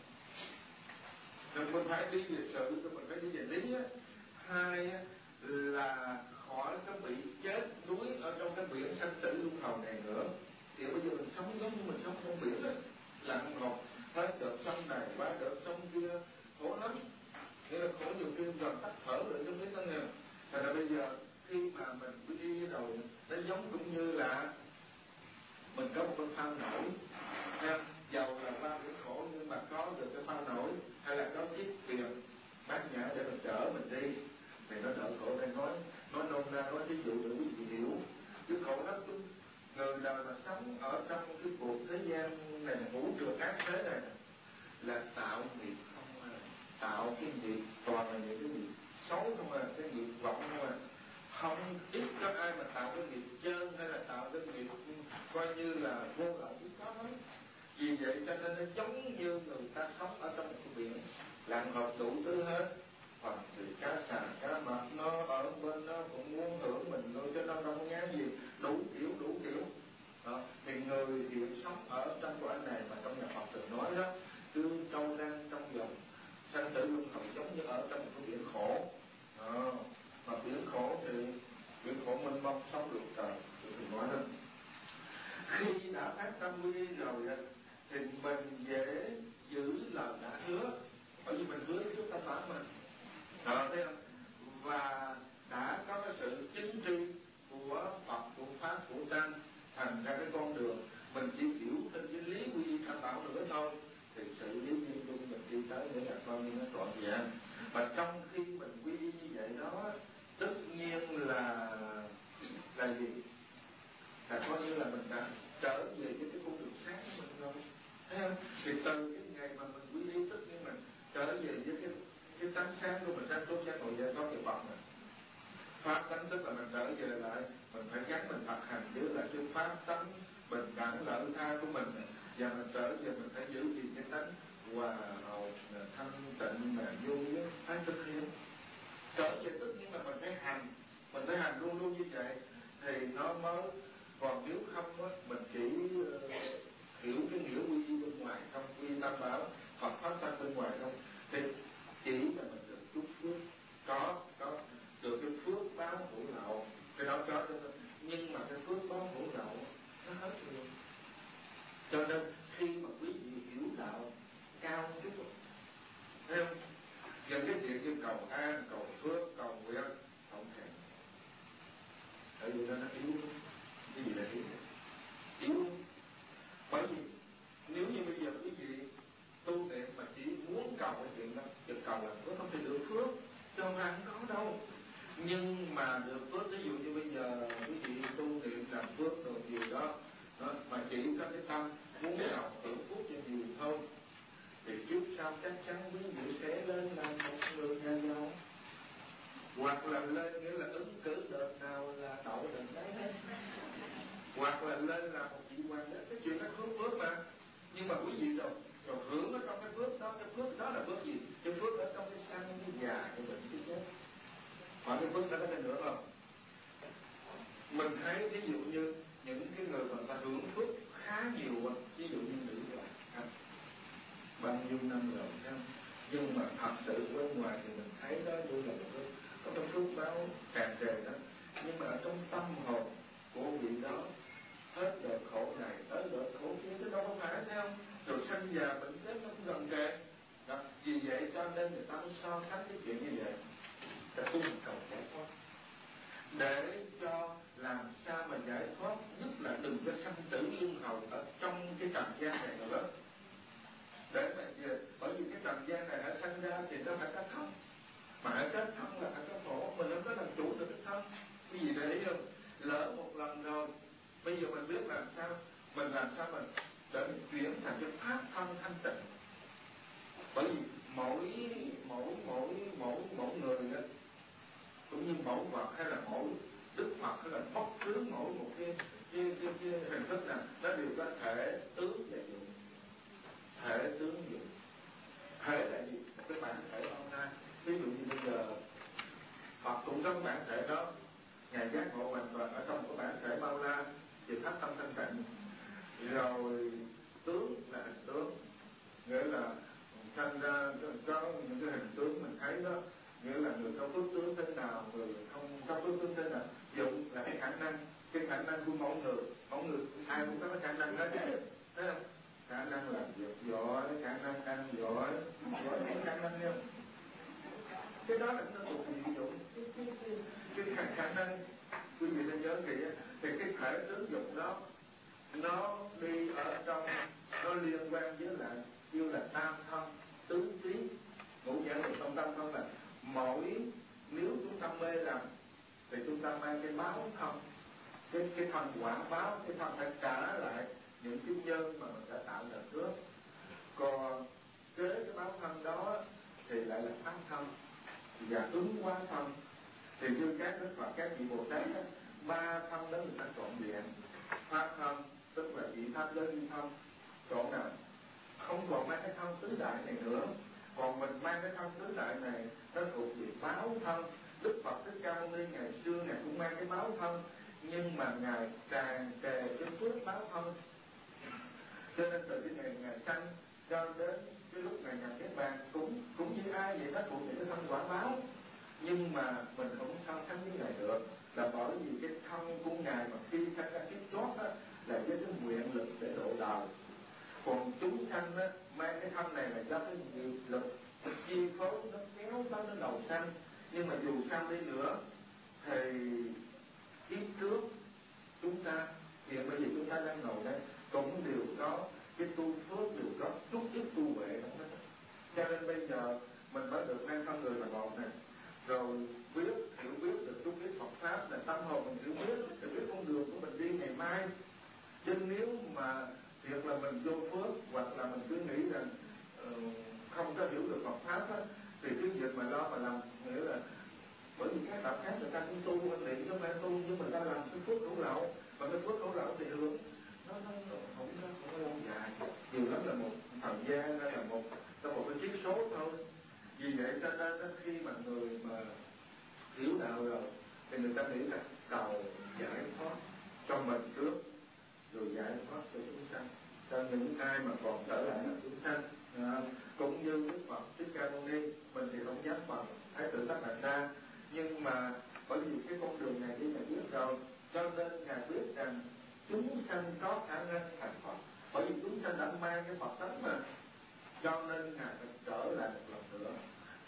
Nên mình phải đi về sự, mình phải đi về lý á. Hai á, là khỏi cái bị chết đuối ở trong cái biển sanh tử luân hồi này nữa. Thì bây giờ mình sống giống như mình sống trong biển đó, lặng ngọt, hết đợt sông này qua đợt sông kia, khổ lắm. Nghĩa là khổ nhiều khi gần tắt thở rồi trong cái thân này. Thành ra bây giờ khi mà mình quy y rồi, nó giống cũng như là mình có một con phao nổi, dầu là qua biển khổ nhưng mà có được cái phao nổi, hay là có chiếc thuyền bát nhã để mình chở mình đi, thì nó đỡ khổ. Đây nói nôm na, nói ví dụ để quý vị hiểu. Cái khổ lắm, người đời mà sống ở trong cái cuộc thế gian này, vũ trụ ác thế này, là tạo nghiệp không à, tạo cái nghiệp toàn là những cái nghiệp xấu không à, cái nghiệp vọng không à. Không ít có ai mà tạo cái nghiệp trơn hay là tạo cái nghiệp coi như là vô lợi biết có hết. Vì vậy cho nên nó giống như người ta sống ở trong một cái biển lặng hợp đủ thứ hết. Phần thì cá sà cá mập nó ở bên nó cũng muốn hưởng mình thôi, cho nó không ngán gì, đủ kiểu đó. Thì người hiện sống ở trong cõi này mà trong nhà Phật thường nói đó, tương trâu đang trong dòng sanh tử luân hồi, giống như ở trong một cái biển khổ. Mà biển khổ thì biển khổ mênh mông sống được trời, thì nói đó. Khi đã phát tâm quy rồi thì mình dễ giữ lời đã hứa, bởi vì mình hứa trước tâm bản mình. Thấy không? Và đã có cái sự chính tri của Phật, của Pháp, của Tăng, thành ra cái con đường mình chỉ hiểu trên cái lý quy y tam bảo nữa thôi, thì sự lý nghiêm dung mình đi tới để là coi như nó trọn vẹn. Và trong khi mình quy y như vậy đó, tất nhiên là gì? là coi như là mình đã trở về với cái con đường sáng của mình rồi, thấy không? Thì từ cái ngày mà mình quy y tất nhiên mình trở về với cái tánh sáng của mình, sáng suốt giác ngộ giải thoát về bậc mình. Pháp tánh tức là mình trở về lại, mình phải gắn mình thực hành giữ lại cái pháp tánh bình đẳng lợi tha của mình, và mình trở về mình phải giữ gìn cái tánh hòa hậu thanh tịnh mà vô với phải thực hiện. Trở về tất nhiên là mình phải hành luôn luôn như vậy thì nó mới. Còn nếu không á, mình chỉ hiểu cái nghĩa quy y bên ngoài không, quy y tam bảo Phật pháp tăng bên ngoài không, thì chỉ là mình được chút phước, có được cái phước báo hữu lậu, cái đó có cho nên, nhưng mà cái phước báo hữu lậu nó hết rồi. Cho nên khi mà quý vị hiểu đạo cao chút rồi, thấy không? Những cái chuyện như cầu an, cầu phước, cầu nguyện không thể, tại vì nó yếu. Cái gì là yếu? Bởi vì nếu như bây giờ quý vị tu niệm mà chỉ muốn cầu cái chuyện đó, chỉ cầu là có không thể được phước, cho không ai không có đâu. Nhưng mà được phước, ví dụ như bây giờ quý vị tu niệm làm phước đồ gì đó, mà chỉ có cái tâm muốn cầu hưởng phước cho nhiều thôi, thì trước sau chắc chắn quý vị sẽ lên làm một người nhà giàu, hoặc là lên nghĩa là ứng cử đợt nào là đậu đợt đấy, hoặc là lên làm một vị hoàng đế. Cái chuyện đó phước mà. Nhưng mà quý vị rồi hưởng ở trong cái phước đó là phước gì? Cái phước ở trong cái sanh, cái già, cái bệnh, cái chết. Hỏi cái phước đó có tên nữa không? Mình thấy ví dụ như những cái người mà ta hưởng phước khá nhiều, ví dụ như nữ hoàng bao nhiêu năm rồi, không? Nhưng mà thật sự bên ngoài thì mình thấy đó như là một cái phước báo tràn trề đó, nhưng mà ở trong tâm hồn của vị đó hết đời khổ này tới đời khổ kia, chứ đâu có phải sao? Rồi sanh già bệnh chết nó cũng gần kề. Vì vậy cho nên người ta mới so sánh cái chuyện như vậy. Ta tu một cầu giải thoát, để cho làm sao mà giải thoát, nhất là đừng có sanh tử luân hồi ở trong cái trần gian này nữa. Để mà bởi vì cái trần gian này hãy sanh ra thì nó phải có thân, mà hãy kết thân là phải có khổ, mình không có làm chủ được cái thân. Cái gì để ý không? Lỡ một lần rồi, bây giờ mình biết làm sao mình để mình chuyển thành cái pháp thân thanh tịnh. Bởi vì mỗi người đó, cũng như mẫu Phật hay là mẫu Đức Phật hay là bất cứ mỗi một cái hình thức nào, nó đều có thể tướng và dụng. Thể tướng dụng. Thể là gì? Một cái bản thể bao la. Ví dụ như bây giờ Phật cũng có bản thể đó, Ngài giác ngộ hoàn toàn ở trong cái bản thể bao la, thì pháp tâm thanh tịnh. Rồi tướng là hình tướng, nghĩa là thành ra có những cái hình tướng mình thấy đó, nghĩa là người có phước tướng thế nào, người không có phước tướng thế nào. Dụng là cái khả năng của mỗi người ai cũng có cái khả năng đó chứ, thấy không? Khả năng làm việc giỏi, khả năng ăn giỏi cái khả năng nhau. Cái đó là nó thuộc về dụng. Cái khả năng quý vị nên nhớ kỹ, thì cái thể tướng dụng đó nó đi ở trong, nó liên quan với lại kêu là tam thân tứ trí ngũ nhãn của trong tam thân. Là nếu chúng ta mê rằng thì chúng ta mang cái báo thân, cái thân quả báo, cái thân phải trả lại những cái nhân mà mình đã tạo ra trước. Còn kế cái báo thân đó thì lại là pháp thân và ứng hóa thân. Thì như các Đức Phật, các vị Bồ Tát, ba thân đó người ta trọn vẹn. Pháp thân tức là vị thân giới vi thân, trọn nào không còn mang cái thân tứ đại này nữa. Còn mình mang cái thân tứ đại này, nó thuộc về báo thân. Đức Phật Thích Ca Mâu Ni ngày xưa Ngài cũng mang cái báo thân, nhưng mà Ngài tràn trề cái phước báo thân. Cho nên từ cái ngày Ngài sanh cho đến cái lúc Ngài nhập Niết Bàn cũng như ai vậy, nó thuộc về cái thân quả báo. Nhưng mà mình không so sánh với Ngài được, là bởi vì cái thân của Ngài mà khi sanh ra kiếp chót đó là với cái nguyện lực để độ đời. Còn chúng sanh á, mang cái thân này là do cái nghiệp lực chi phối, nó kéo tới nó đầu sanh. Nhưng mà dù sao đi nữa thì kiếp trước chúng ta, hiện bây giờ chúng ta đang ngồi đây cũng đều có cái tu phước, đều có chút ít tu huệ trong đó. Cho nên bây giờ mình mới được mang thân người là một này. rồi hiểu biết được chút ít Phật pháp, là tâm hồn mình hiểu biết con đường của mình đi ngày mai. Chứ nếu mà việc là mình vô phước, hoặc là mình cứ nghĩ rằng không có hiểu được Phật pháp á, thì cái việc mà lo mà làm, nghĩa là bởi vì các đạo khác người ta cũng tu anh niệm, không phải tu, nhưng mà ta làm cái phước hữu lậu, và cái phước hữu lậu thì hưởng nó không có lâu dài, nhiều lắm là một thời gian hay là một cái chiết số thôi. Vì vậy cho nên khi mà người mà hiểu đạo rồi thì người ta nghĩ là cầu giải thoát cho mình trước, rồi giải thoát cho chúng sanh, cho những ai mà còn trở lại là chúng sanh. Cũng như Đức Phật Thích Ca Mâu Ni, mình thì không dám bằng Thái tử Tất Đạt Đa, nhưng mà bởi vì cái con đường này Ngài biết rồi, cho nên Ngài biết rằng chúng sanh có khả năng thành Phật, bởi vì chúng sanh đã mang cái Phật tánh mà, cho nên Ngài phải trở lại một lần nữa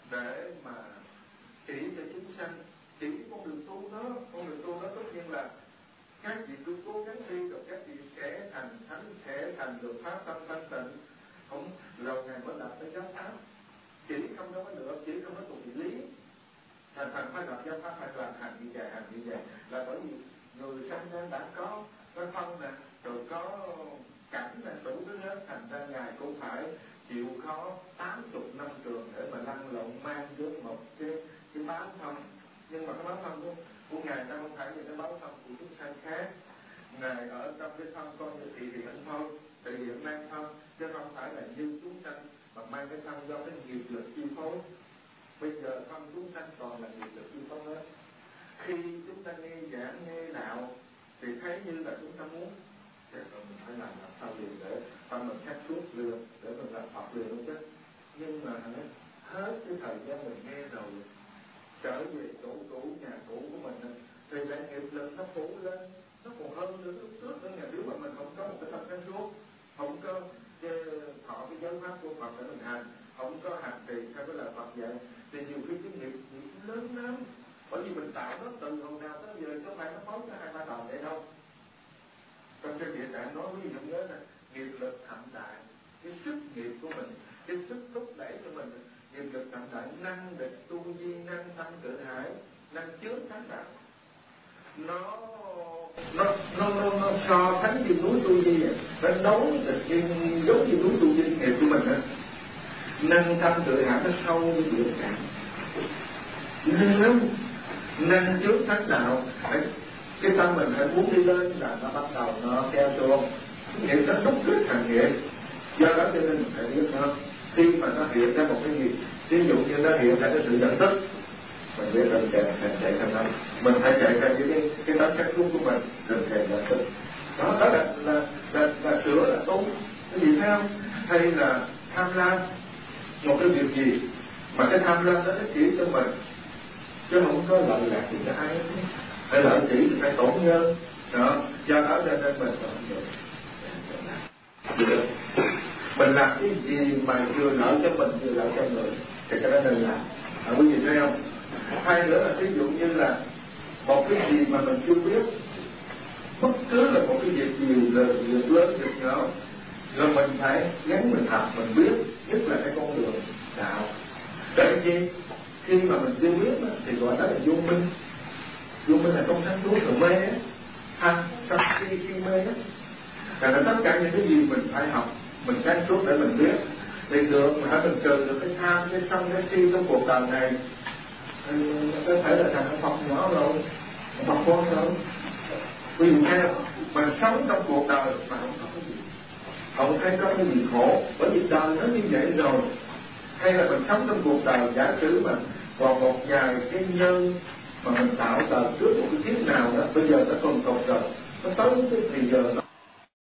để mà chỉ cho chúng sanh, chỉ con đường tu đó tất nhiên là các vị cứ cố gắng đi, rồi các vị sẽ thành thánh, sẽ thành được pháp tâm thanh tịnh. Không, rồi Ngài mới lập cái giáo pháp, chỉ không có nữa, chỉ không có thuộc vị lý. Thành phải lập giáo pháp, phải làm hành như vậy, là bởi vì người sanh ra đã có thân nè, rồi có cảnh nè, đủ thứ hết, thành ra Ngài cũng phải chịu khó 80 năm trường để mà lăn lộn mang đến một cái báo thân. Nhưng mà cái báo thân của Ngài ta không phải như cái báo thân của chúng sanh khác. Ngài ở trong cái thân con như thị hiện thôi, thị hiện mang thân, chứ không phải là như chúng sanh mà mang cái thân do cái nghiệp lực chi phối. Bây giờ thân chúng sanh còn là nghiệp lực chi phối hết. Khi chúng ta nghe giảng, nghe đạo thì thấy như là chúng ta muốn thì mình phải làm sao liền để tâm mình khắc suốt liền, để mình làm Phật liền luôn chứ. Nhưng mà hết cái thời gian mình nghe rồi, trở về chỗ cũ, nhà cũ của mình thì lại nghiệp lực nó phủ lên, nó còn hơn nữa lúc trước nữa. Nếu mà mình không có một cái tâm sáng suốt, không có thọ cái giới pháp của Phật để mình hành, không có hành trì theo cái lời Phật dạy, thì nhiều khi cái nghiệp lớn lắm. Bởi vì mình tạo nó từ hồi nào tới giờ, chứ không phải nó phóng ra 2-3 đòn vậy đâu. Trong cái địa tạng nói ví dụ nhớ là nghiệp lực thậm đại, cái sức nghiệp của mình, cái sức thúc đẩy của mình, nghiệp lực thậm đại, năng địch tu di, năng tâm tự hải, năng chứa thánh đạo. Nó so sánh như núi tu di, nó đấu giống như núi tu di nghiệp của mình á. Năng tâm tự hải nó sâu như địa tạng, nên lắm. Năng chứa thánh đạo, cái tâm mình phải muốn đi lên là nó bắt đầu nó theo xuông, nghiệp nó đúc kết thành nghiệp. Do đó cho nên mình phải biết nó. Khi mà nó hiện ra một cái gì, ví dụ như nó hiện ra cái sự nhận thức, mình biết mình chạy theo nó, mình phải chạy theo những cái tánh cách của mình, rồi chạy nhận thức. Đó là sửa, là tu. Cái gì thấy không? Hay là tham lam một cái việc gì mà cái tham lam đó nó chỉ cho mình, chứ không có lợi lạc gì cho ai. Hay lợi chỉ thì phải tổn nhân đó. Do đó cho nên mình không được. Mình làm cái gì mà vừa lợi cho mình vừa lợi cho người thì cái đó nên làm. Quý vị thấy không? Hay nữa là ví dụ như là một cái gì mà mình chưa biết, bất cứ là một cái việc gì việc lớn việc nhỏ, rồi mình phải gắn mình học, mình biết, nhất là cái con đường đạo. Để gì? Khi mà mình chưa biết thì gọi đó là vô minh. Vô minh là không sáng suốt, rồi mê á, tham sân si mê á. Là tất cả những cái gì mình phải học, mình sáng suốt để mình biết thì được, mà hãy mình trừ được cái tham, cái sân, cái si trong cuộc đời này, có thể là thành Phật nhỏ rồi, Phật con rồi. Vì theo mình sống trong cuộc đời mà không có cái gì, không thấy có cái gì khổ, bởi vì đời nó như vậy rồi. Hay là mình sống trong cuộc đời, giả sử mà còn một vài cái nhân mà mình tạo đời trước một cái kiếp nào đó, bây giờ nó còn cột rồi, nó tới cái thì giờ nó